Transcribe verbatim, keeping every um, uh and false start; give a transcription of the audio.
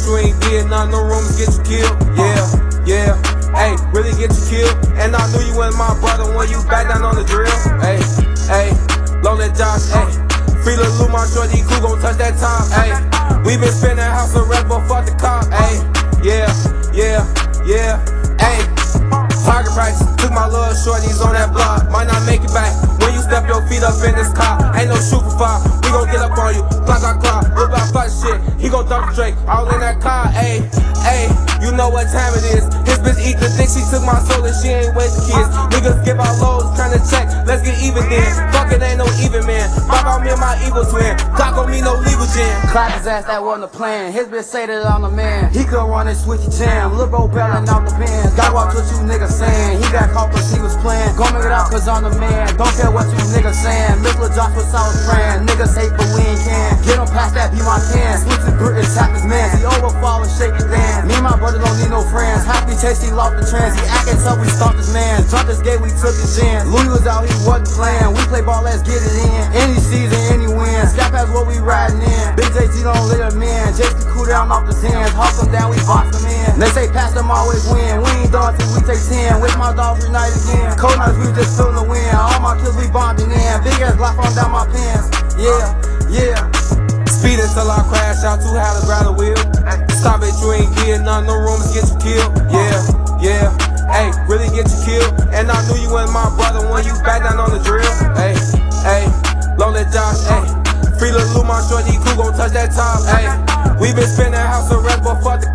you ain't did none, no rumors get you killed. Yeah, yeah, hey, really get you killed. And I knew you was my brother when you back down on the drill. Hey, hey, Lonely Josh, hey, free Lil Lou, my shorty, cool gon' touch that top. Hey, we been spinning house arrest, but fuck the cop. Hey, yeah, yeah, yeah, hey. Target price, took my little shorties on that block. Might not make it back when you step your feet up in this car. Ain't no shoot for fire, we gon' get up on you. Clock, clock, clock, look about fuck shit. He gon' dump the Drake, all in that car. Ayy, ayy, you know what time it is. His bitch eat the dick, she took my soul and she ain't with the kids. Niggas give out lows, tryna check, let's get even then. Fuck it, ain't no even man. Pop out me and my evil twin. Clock on me, no legal jam. Clap his ass, that wasn't a plan. His bitch say that I'm the man. He could run and switch the jam. Lil' bro bellin' out the pen. Gotta watch what you niggas saying. He got caught cause he was playing. Gon' make it out cause I'm the man. Don't care what you niggas saying. Miss Lil Josh was I was praying. Niggas hate but we ain't can. Get him past that, be my can. Switch the grit and tap his man. He overfall and shake his hand. Me and my brother don't need no friends. Happy taste, he lost the trans. He acting tough, we stomped his man. Jumped his gate, we took his chance. Louis was out, he wasn't playing. We play ball, let's get it in. Any season, any win. Scap pass what we riding in. Big J G don't let him in. J C cool down off the hands. Hawk him down, we box him in. They say pass them always win. We ain't done till we take ten. With my dogs unite again. Cold nights, we just feeling the wind. All my kills, we bonding in. Big ass block on down my pants. Yeah, yeah. Speed until I crash out, too high to grab the wheel. Stop it, you ain't did none, no rumors get you killed. Yeah, yeah, hey, really get you killed. And I knew you was my brother when you back down on the drill. Hey, hey, Lonely Josh, hey, free Lil Lou, my shorty, cool gon' touch that top. Hey, we been spinning house arrest, but fuck the